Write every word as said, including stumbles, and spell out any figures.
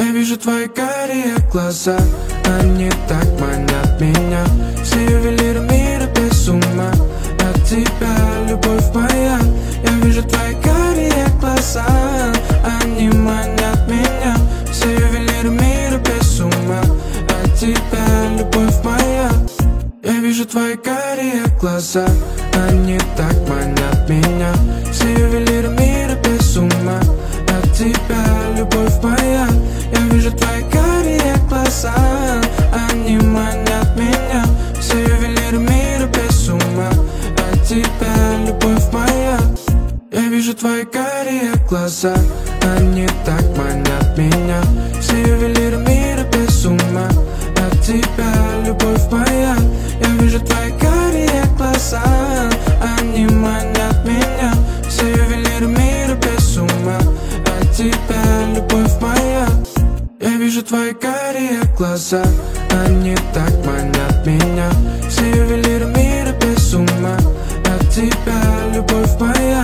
Я вижу твои карие глаза, они так манят меня. Все ювелиры мира без ума от тебя, любовь моя. Я вижу твои карие глаза, они манят меня. Все ювелиры мира без ума от тебя, любовь моя. Я вижу твои карие глаза, они так манят меня. Все ювелиры мира без ума от тебя, любовь моя. Я вижу твои карие глаза, они манят меня. Все ювелиры мира без ума от тебя, любовь моя. Я вижу твои карие глаза, они так манят меня. Все ювелиры мира без ума от тебя, любовь моя. Я вижу твои карие глаза, они манят меня. Все ювелиры мира без ума от тебя, любовь моя. Я вижу твои карие глаза, они так манят меня. Все ювелиры мира без ума от тебя, любовь моя.